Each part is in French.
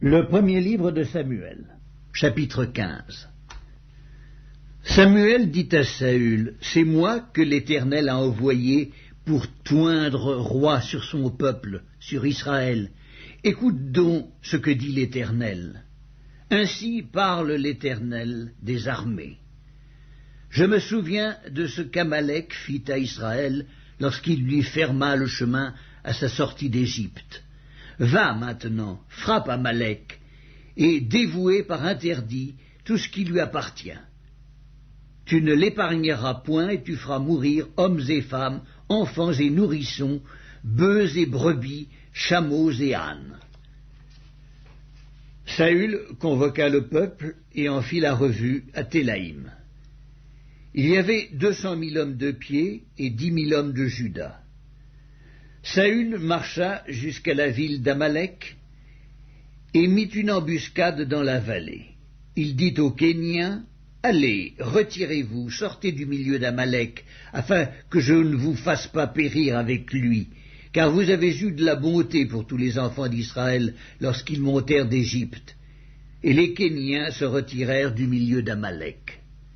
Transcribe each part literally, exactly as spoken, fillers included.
Le premier livre de Samuel, chapitre quinze. Samuel dit à Saül, « C'est moi que l'Éternel a envoyé pour t'oindre roi sur son peuple, sur Israël. Écoute donc ce que dit l'Éternel. Ainsi parle l'Éternel des armées. Je me souviens de ce qu'Amalek fit à Israël lorsqu'il lui ferma le chemin à sa sortie d'Égypte. Va maintenant, frappe Amalek, et dévouez par interdit tout ce qui lui appartient. Tu ne l'épargneras point et tu feras mourir hommes et femmes, enfants et nourrissons, bœufs et brebis, chameaux et ânes. » Saül convoqua le peuple et en fit la revue à Télaïm. Il y avait deux cent mille hommes de pied et dix mille hommes de Juda. Saül marcha jusqu'à la ville d'Amalek et mit une embuscade dans la vallée. Il dit aux Kéniens, « Allez, retirez-vous, sortez du milieu d'Amalek, afin que je ne vous fasse pas périr avec lui, car vous avez eu de la bonté pour tous les enfants d'Israël lorsqu'ils montèrent d'Égypte. » Et les Kéniens se retirèrent du milieu d'Amalek.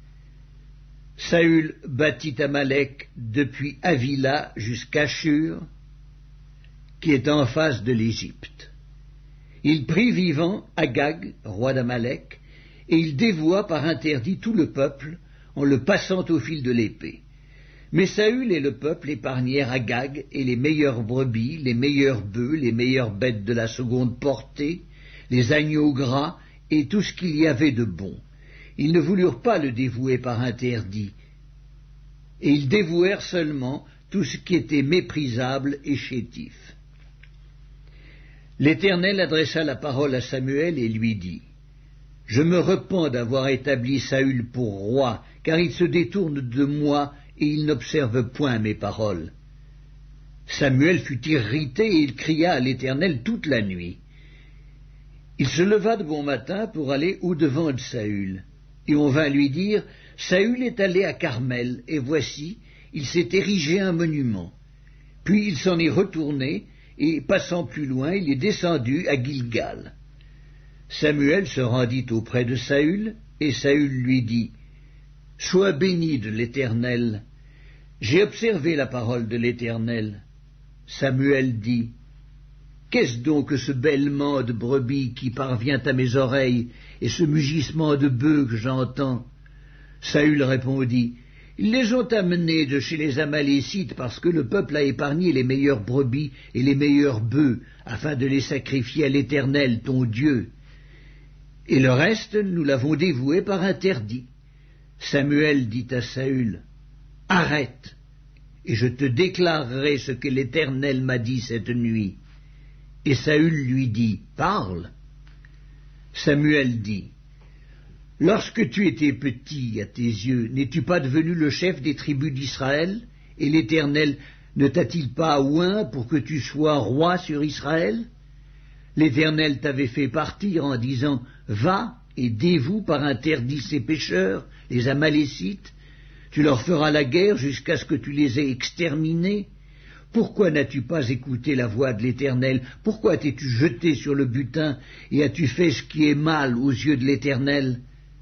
Saül battit Amalek depuis Havila jusqu'à Shur, qui est en face de l'Égypte. Il prit vivant Agag, roi d'Amalek, et il dévoua par interdit tout le peuple en le passant au fil de l'épée. Mais Saül et le peuple épargnèrent Agag et les meilleures brebis, les meilleurs bœufs, les meilleures bêtes de la seconde portée, les agneaux gras et tout ce qu'il y avait de bon. Ils ne voulurent pas le dévouer par interdit, et ils dévouèrent seulement tout ce qui était méprisable et chétif. L'Éternel adressa la parole à Samuel et lui dit, « Je me repens d'avoir établi Saül pour roi, car il se détourne de moi et il n'observe point mes paroles. » Samuel fut irrité et il cria à l'Éternel toute la nuit. Il se leva de bon matin pour aller au-devant de Saül, et on vint lui dire, « Saül est allé à Carmel, et voici, il s'est érigé un monument. » Puis il s'en est retourné, et passant plus loin, il est descendu à Gilgal. Samuel se rendit auprès de Saül, et Saül lui dit, « Sois béni de l'Éternel. J'ai observé la parole de l'Éternel. » Samuel dit, « Qu'est-ce donc que ce bêlement de brebis qui parvient à mes oreilles, et ce mugissement de bœufs que j'entends ?» Saül répondit, « Ils les ont amenés de chez les Amalécites parce que le peuple a épargné les meilleures brebis et les meilleurs bœufs, afin de les sacrifier à l'Éternel, ton Dieu. Et le reste, nous l'avons dévoué par interdit. » Samuel dit à Saül, « Arrête, et je te déclarerai ce que l'Éternel m'a dit cette nuit. » Et Saül lui dit, « Parle. » Samuel dit, « Lorsque tu étais petit à tes yeux, n'es-tu pas devenu le chef des tribus d'Israël? Et l'Éternel ne t'a-t-il pas oint pour que tu sois roi sur Israël? L'Éternel t'avait fait partir en disant, « Va et dévoue par interdit ces pécheurs, les Amalécites. Tu leur feras la guerre jusqu'à ce que tu les aies exterminés. Pourquoi n'as-tu pas écouté la voix de l'Éternel? Pourquoi t'es-tu jeté sur le butin et as-tu fait ce qui est mal aux yeux de l'Éternel? »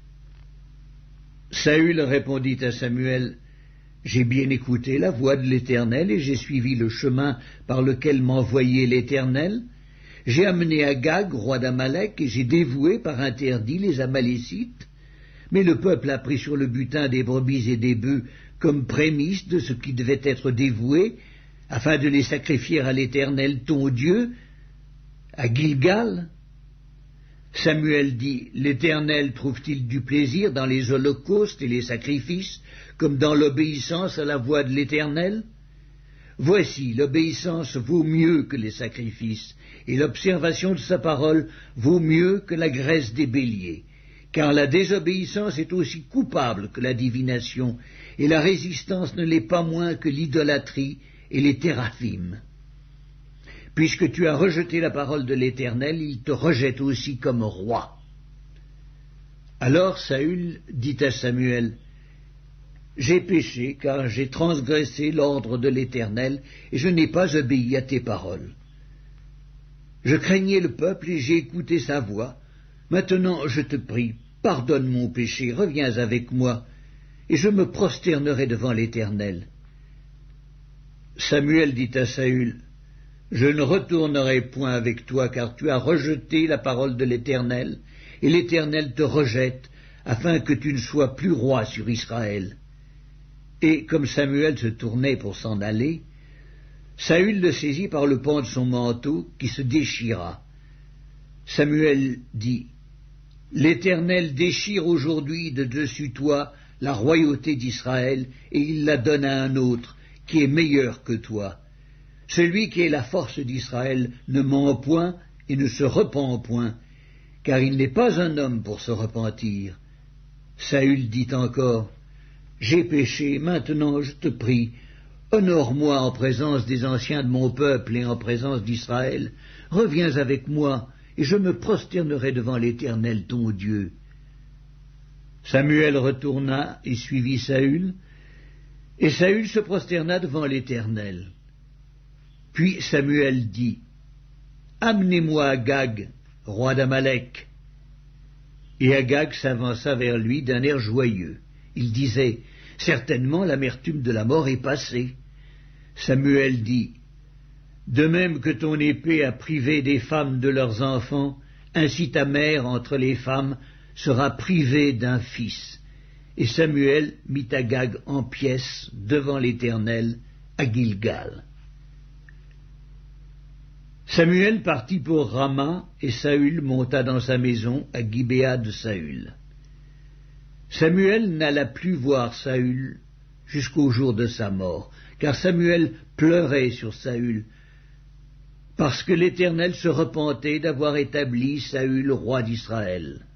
Saül répondit à Samuel, « J'ai bien écouté la voix de l'Éternel et j'ai suivi le chemin par lequel m'envoyait l'Éternel. J'ai amené Agag, roi d'Amalek, et j'ai dévoué par interdit les Amalécites. Mais le peuple a pris sur le butin des brebis et des bœufs comme prémisse de ce qui devait être dévoué, afin de les sacrifier à l'Éternel ton Dieu, à Gilgal. » Samuel dit, « L'Éternel trouve-t-il du plaisir dans les holocaustes et les sacrifices, comme dans l'obéissance à la voix de l'Éternel? Voici, l'obéissance vaut mieux que les sacrifices, et l'observation de sa parole vaut mieux que la graisse des béliers, car la désobéissance est aussi coupable que la divination, et la résistance ne l'est pas moins que l'idolâtrie et les téraphim. Puisque tu as rejeté la parole de l'Éternel, il te rejette aussi comme roi. » Alors Saül dit à Samuel, « J'ai péché, car j'ai transgressé l'ordre de l'Éternel, et je n'ai pas obéi à tes paroles. Je craignais le peuple et j'ai écouté sa voix. Maintenant, je te prie, pardonne mon péché, reviens avec moi, et je me prosternerai devant l'Éternel. » Samuel dit à Saül, « Je ne retournerai point avec toi, car tu as rejeté la parole de l'Éternel, et l'Éternel te rejette, afin que tu ne sois plus roi sur Israël. » Et comme Samuel se tournait pour s'en aller, Saül le saisit par le pan de son manteau, qui se déchira. Samuel dit, « L'Éternel déchire aujourd'hui de dessus toi la royauté d'Israël, et il la donne à un autre, qui est meilleur que toi. Celui qui est la force d'Israël ne ment point et ne se repent point, car il n'est pas un homme pour se repentir. » Saül dit encore, « J'ai péché, maintenant je te prie, honore-moi en présence des anciens de mon peuple et en présence d'Israël, reviens avec moi, et je me prosternerai devant l'Éternel ton Dieu. » Samuel retourna et suivit Saül, et Saül se prosterna devant l'Éternel. Puis Samuel dit, « Amenez-moi Agag, roi d'Amalek. » Et Agag s'avança vers lui d'un air joyeux. Il disait, « Certainement l'amertume de la mort est passée. » Samuel dit, « De même que ton épée a privé des femmes de leurs enfants, ainsi ta mère entre les femmes sera privée d'un fils. » Et Samuel mit Agag en pièces devant l'Éternel à Gilgal. Samuel partit pour Rama, et Saül monta dans sa maison à Gibéa de Saül. Samuel n'alla plus voir Saül jusqu'au jour de sa mort, car Samuel pleurait sur Saül, parce que l'Éternel se repentait d'avoir établi Saül roi d'Israël.